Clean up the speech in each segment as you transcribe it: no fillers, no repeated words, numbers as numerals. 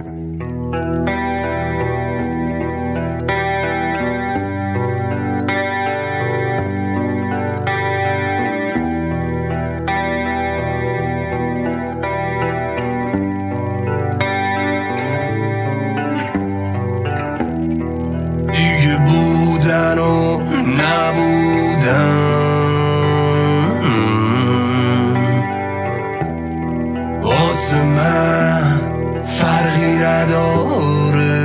دیگه بودن و نبودن واسه من فرقی نداره،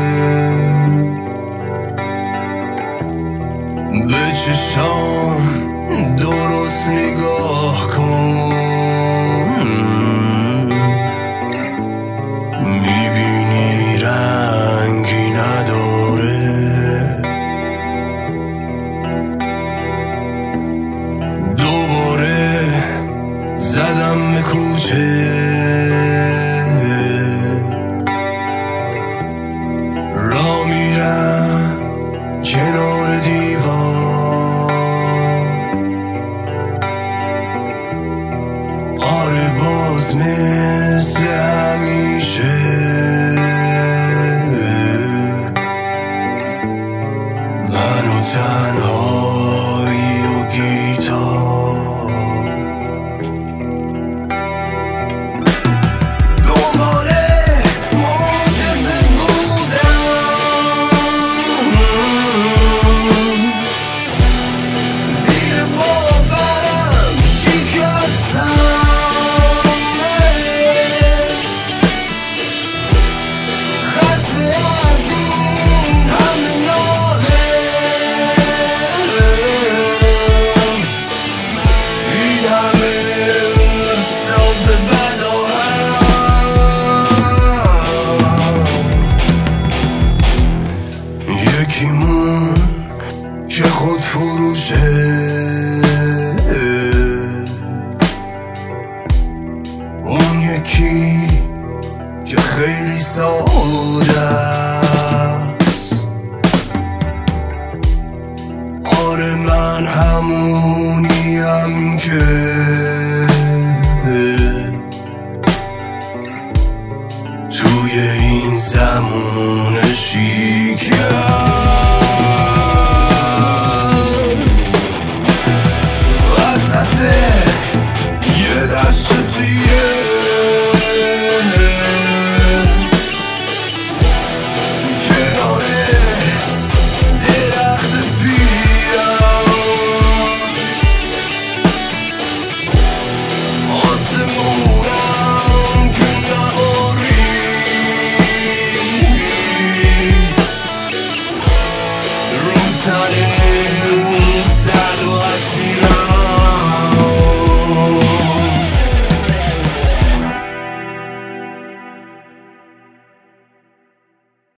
به چشام درست نگاه کن، میبینی رنگی نداره. دوباره زدم به کوچه، را میرم کنار دیوار، آره باز مثل همیشه من و تنهایی و گیتار، دنباله معجزه بودم، زیر باورم شکستم، خسته از این همه ناله، این همه ساز بد و یکیمون که خود فروشه، اون یکی که خیلی ساده است، آره من همونیم که توی این زمان شیکم.